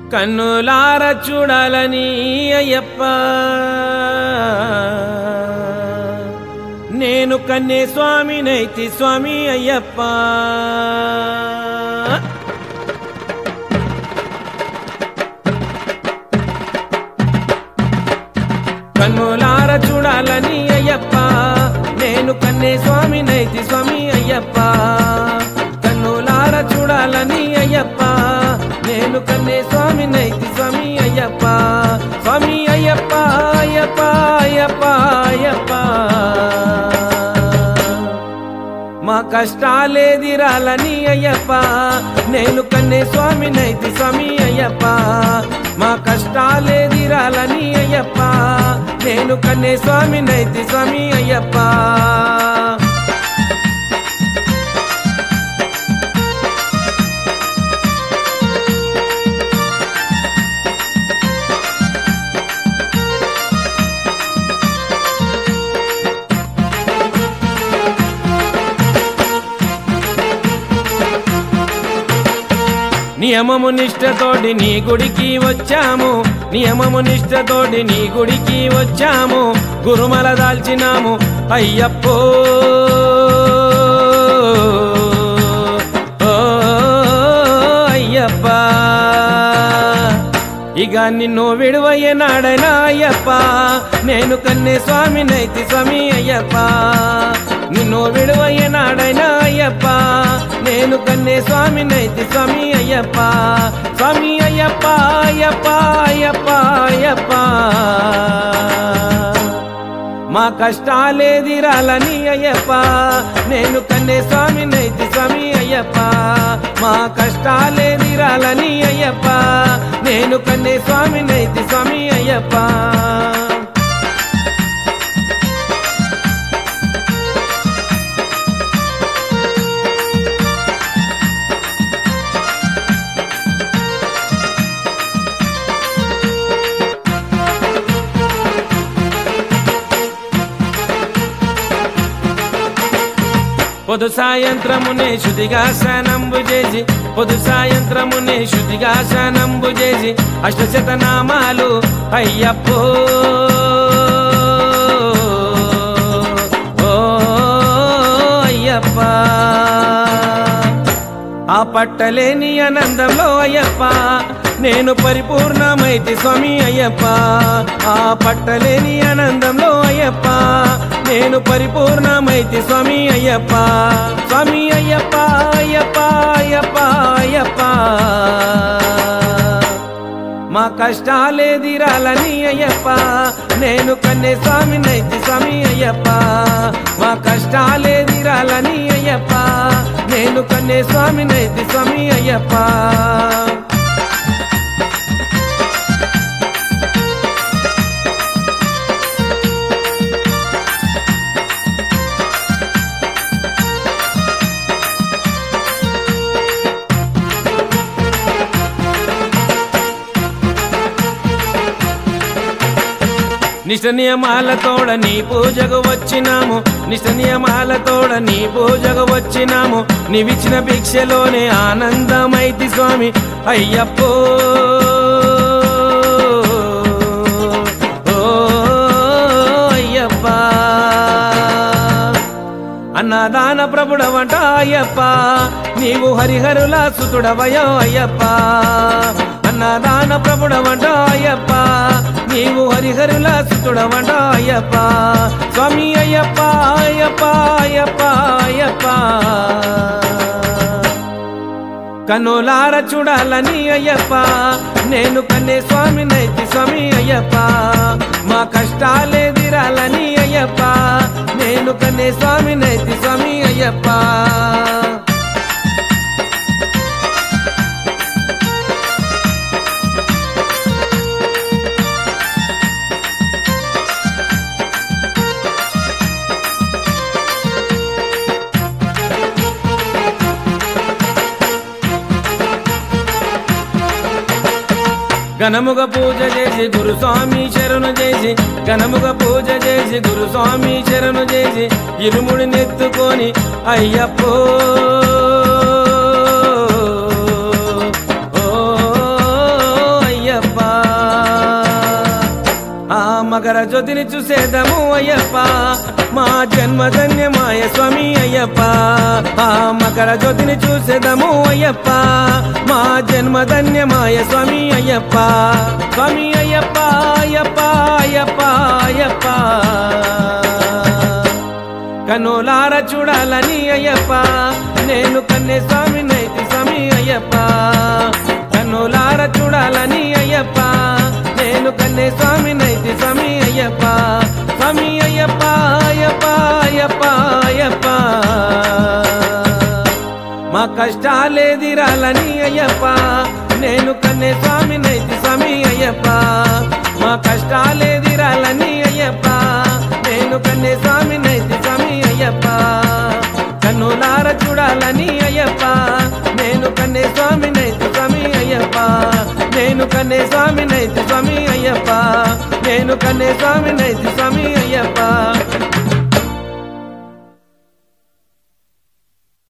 కన్నులార చూడాలని అయ్యప్ప నేను కన్నే స్వామినైతి స్వామి అయ్యప్ప కన్నులార చూడాలని అయ్యప్ప నేను కన్నే స్వామినైతి స్వామి అయ్యప్ప కన్నులార చూడాలని అయ్యప్ప నేను కన్నే స్వామినైతి స్వామి అయ్యప్ప స్వామి అయ్యప్ప అయ్యప్ప అయ్యప్ప అయ్యప్ప మా కష్టాలే తీరాలని అయ్యప్ప నేను కన్నే స్వామినైతి స్వామి అయ్యప్ప మా కష్టాలే తీరాలని అయ్యప్ప నేను కన్నే స్వామినైతి స్వామి అయ్యప్ప నియమము నిష్ఠతోటి నీ గుడికి వచ్చాము నియమము నిష్ఠతోటి నీ గుడికి వచ్చాము గురుమల దాల్చినాము అయ్యప్పో అయ్యప్ప ఇక నిన్ను విడువయ్యే నాడైనా అయ్యప్ప నేను కన్నే స్వామినైతి స్వామి అయ్యప్ప నిన్ను విడువయ్యే నాడైనా అయ్యప్ప నేను కన్నే స్వామినైతి స్వామి అయ్యప్ప స్వామి అయ్యప్ప అయ్యప్ప అయ్యప్ప అయ్యప్ప మా కష్టాలే తీరాలని అయ్యప్ప నేను కన్నే స్వామినైతి స్వామి అయ్యప్ప మా కష్టాలే తీరాలని అయ్యప్ప నేను కన్నే స్వామినైతి స్వామి అయ్యప్ప పొదు సాయంత్రమునే శుద్ధిగా స్నానంబు చేసి పొదు సాయంత్రమునే శుద్ధిగా స్నానంబు చేసి అష్టశతనామాలు అయ్యప్పో ఓ అయ్యప్ప ఆ పట్టలేని ఆనందంలో అయ్యప్ప నేను పరిపూర్ణమైతి స్వామి అయ్యప్ప ఆ పట్టలేని ఆనందంలో అయ్యప్ప నేను పరిపూర్ణమైతి స్వామి అయ్యప్ప స్వామి అయ్యప్ప అయ్యప్ప అయ్యప్ప అయ్యప్ప మా కష్టాలే తీరాలని అయ్యప్ప నేను కన్నే స్వామినైతి స్వామి అయ్యప్ప మా కష్టాలే తీరాలని అయ్యప్ప నేను కన్నే స్వామినైతి స్వామి అయ్యప్ప నిష్ట నియమాలతోడ నీ పూజకు వచ్చినాము నిష్ట నియమాలతోడ నీ పూజకు వచ్చినాము నీవిచ్చిన భిక్షలోనే ఆనందమైతి స్వామి అయ్యప్పో అయ్యప్ప అన్నదాన ప్రభుడవంట అయ్యప్ప నీవు హరిహరుల సుతుడవయో అయ్యప్ప అన్నదాన ప్రభుడవంట అయ్యప్ప నీవు హరిహరుల సుతుడవంట అయ్యప్ప స్వామి అయ్యప్ప అయ్యప్ప అయ్యప్ప అయ్యప్ప కన్నులార చూడాలని అయ్యప్ప నేను కన్నే స్వామినైతి స్వామి అయ్యప్ప మా కష్టాలే తీరాలని అయ్యప్ప నేను కన్నే స్వామినైతి స్వామి అయ్యప్ప ఘనముగా పూజ చేసి గురుస్వామి శరణు చేసి ఘనముగా పూజ చేసి గురుస్వామి శరణు చేసి ఇరుముడి నెత్తుకొని అయ్యప్పో జ్యోతిని చూసేదము అయ్యప్ప మా జన్మధన్యమాయ స్వామి అయ్యప్ప ఆ మకర జ్యోతిని చూసేదము అయ్యప్ప మా జన్మధన్యమాయ స్వామి అయ్యప్ప స్వామి అయ్యప్ప అయ్యప్ప అయ్యప్ప అయ్యప్ప కనులార చూడాలని అయ్యప్ప నేను కన్నే స్వామి నైతి స్వామి అయ్యప్ప కనులార చూడాలని అయ్యప్ప నేను కన్నే స్వామి నైతి స్వామి అయ్యప్ప స్వామి అయ్యప్ప అయ్యప్ప అయ్యప్ప అయ్యప్ప మా కష్టాలేదిరాలని అయ్యప్ప నేను కన్నే స్వామి నైతి స్వామి అయ్యప్ప మా కష్టాలేదిరాలని అయ్యప్ప నేను కన్నే స్వామి నైతి స్వామి అయ్యప్ప కన్నులార చూడాలని అయ్యప్ప నేను కన్నే స్వామి నైతి స్వామి అయ్యప్ప నేను కన్నే స్వామి నైతి స్వామి అయ్యప్ప నేను కన్నే స్వామి నైతి స్వామి